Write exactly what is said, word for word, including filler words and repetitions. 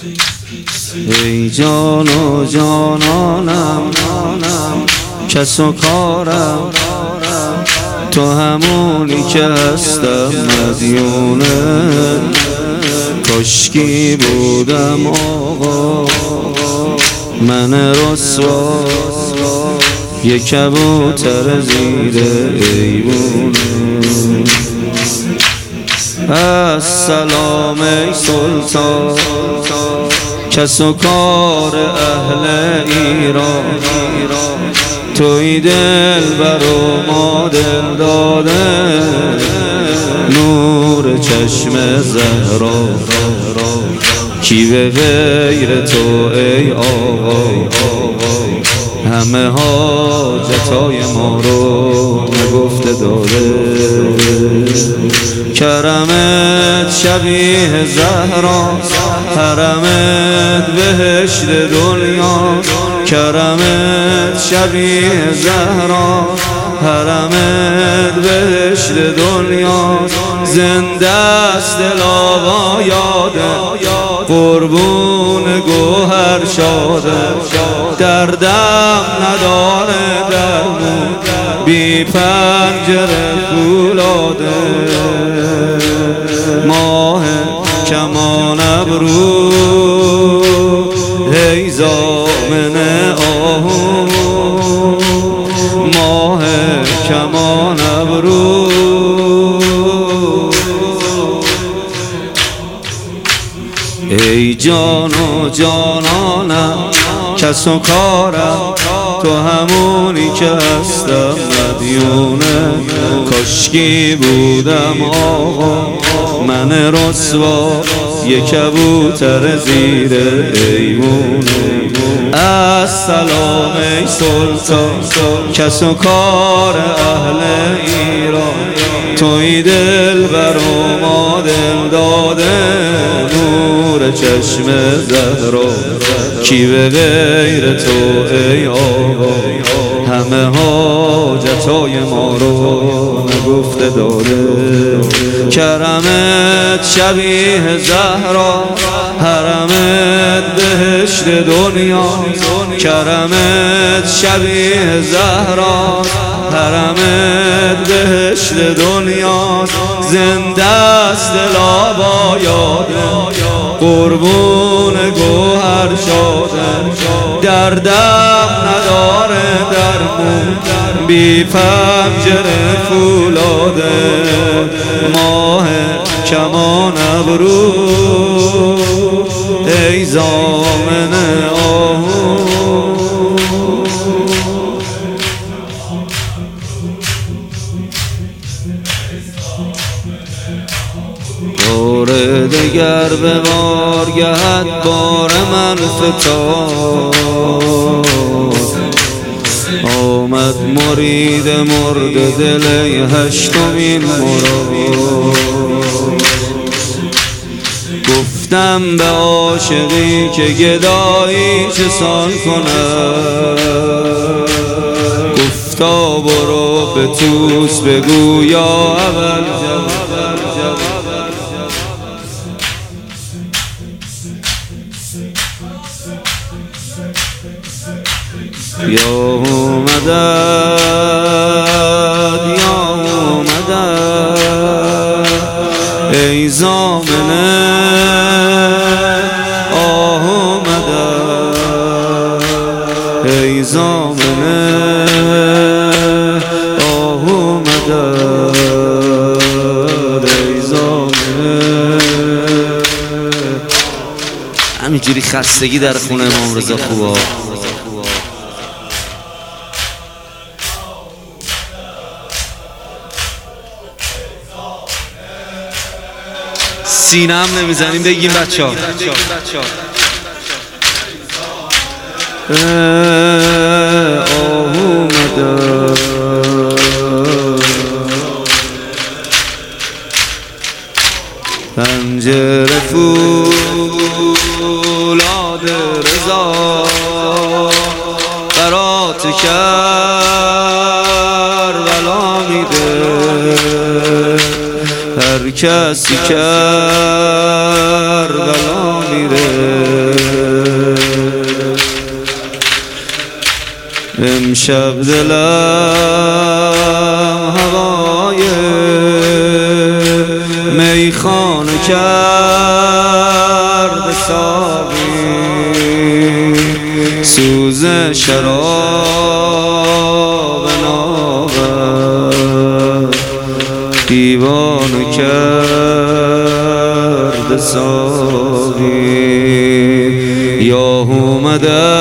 ای جان و جانانم کس و کارم تو همونی که هستم مدیونه کاشکی بودم آقا من رسوا یه کبوتر زیر ایوونه السلام ای سلطان کس و کار اهل ایران توی دل برو ما دل داده نور چشم زهرا کی به غیر تو ای آقا همه حاجتای ما رو نگفته داده کرمت شبیه زهرا حرمت بهشت دنیا کرمت شبیه زهرا حرمت بهشت دنیا زنده است دل آقا یاده قربون گوهر شاده دردم نداره درمون بی پنجره فولاده ماه کمان ابرو ای زامن آهو ماه کمان ابرو ای جان و جانانم کس و کارم تو همونی که هستم مدیونه کاشکی بودم آقا من رسوا یه کبوتر زیر ایوونه السلام ای سلطان کس و کار اهل ایران توی دل برو ما دل داده نور چشم زهرا کی به غیر تو ای آقا همه حاجتای ما رو نگفته داده کرمت شبیه زهرا حرمت بهشت دنیا کرمت شبیه زهرا حرمت بهشت دنیا زنده است دل آبا یاده قربون گوهر شاده دردم نداره درمون بی پنجره فولاده ماه کمان ابرو ای زامن آهو بار دگر به بارگهت بار من فتاد آمد مرید مرد دل هشتمین مراد گفتم به عاشقی که گدایی چه سان کند گفتا برو به توس بگو یا اول یا مدد یا مدد ای زامنه آه مدد ای زامنه آه مدد ای زامنه همینجوری خستگی در خونه امام رضا خوبه سینه هم نمیزنیم بگیم بچه ها آهو مدد پنجره فولاد رضا برات کربلا میده هر کسی کربلا میره امشب دلم هوای میخانه کرد ساقی، سوز شراب نابد دیوانه کرد ساقی. یا اومده